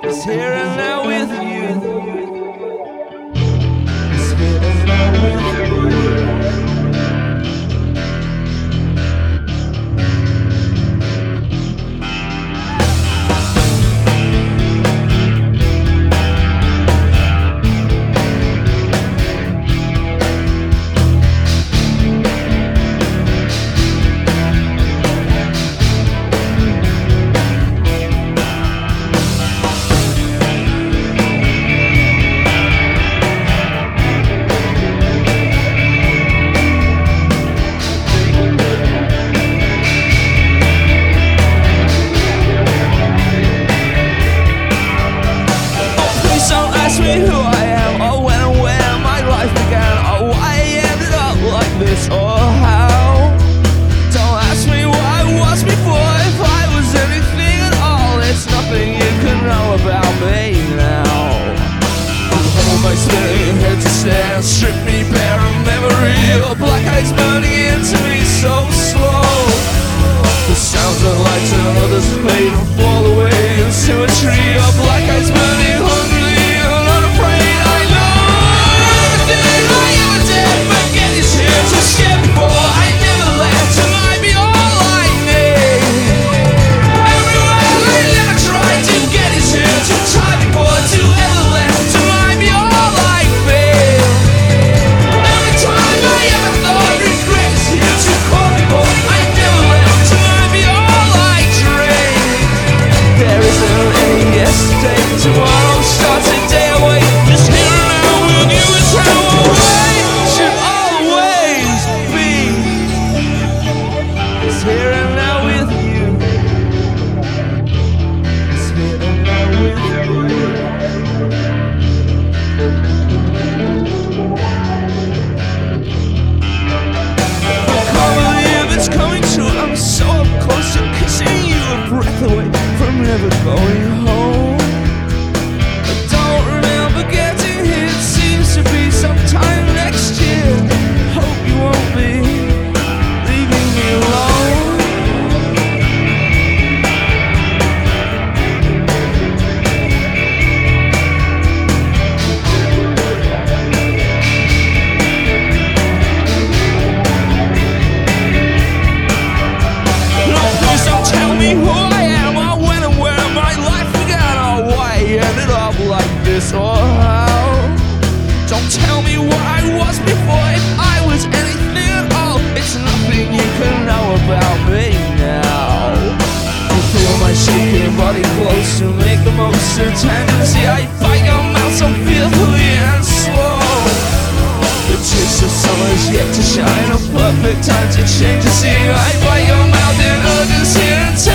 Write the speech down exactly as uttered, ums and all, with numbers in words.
It's here and now with you. It's here and now with you. Ask me who I am, or when and where my life began, or why I ended up like this, or how. Don't ask me what I was before, if I was anything at all. It's nothing you can know about me now. You hold my spirit head to stand, strip me bare of memory. Your black eyes burning into me so slow. The sounds of lights and others fade and fall away into a tree. Your black eyes burning hungry. Tomorrow starts a day away. Just here and now with you is how I should always be. It's here and now with you. It's here and now with you. I can't believe it's coming true. I'm so up close to kissing you, a breath away from never going home. Sometime next year, hope you won't be leaving me alone. No, please don't tell me who I am, or when and where my life began, or why I ended up like this, or how. Don't tell me what I was before, if I was anything at all. It's nothing you can know about me now. You feel my shaking body close to make the most of tendency. I bite your mouth so fearfully and slow. The taste of summer's yet to shine, a perfect time to change the scene. I bite your mouth in urgency and